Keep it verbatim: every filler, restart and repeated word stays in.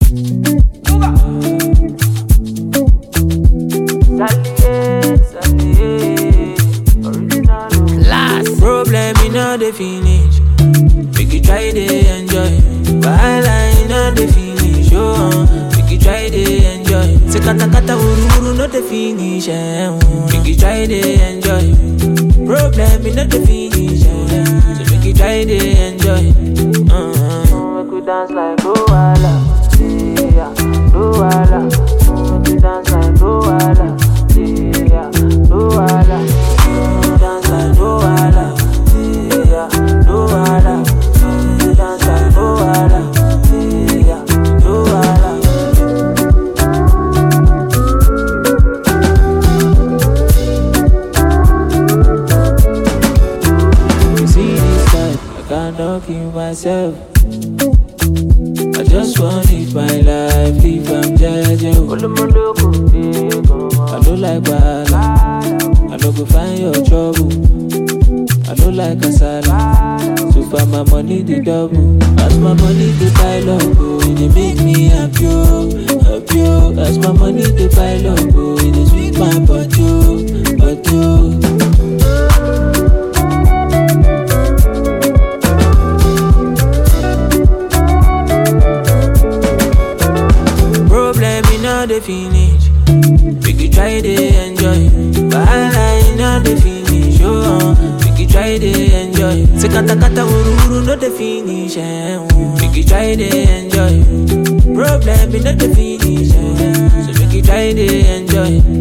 Problem in all the finish. Make you try to enjoy. Wahala in all the finish. Oh, make you try to enjoy. Say kata kata uru uru no the finish. Eh, oh. Make you try to enjoy. Problem in all the finish. Eh. So make you try to enjoy. Uh-huh. Make we dance like Luala, yeah, Luala. Make we dance like Luala, yeah, Luala. Dance like Luala, yeah, Luala. Dance like Luala, yeah, Luala. You see this life, I cannot kill myself. I just want to live my life, live I'm judging. I don't like bad, I don't go find your trouble. I don't like kasala, so far my money the double. As my money the pile up, oh, it dey make me happy, oh, happy, oh. As my money the pile up, oh, it dey sweet my body, oh, body, oh. Problem in all the finish. Make you try to enjoy. Wahala in all the finish. Oh, make you try to enjoy. Say kata kata uru uru no the finish. Eh, oh. Make you try to enjoy. Problem in all the finish. Eh. So make you try to enjoy.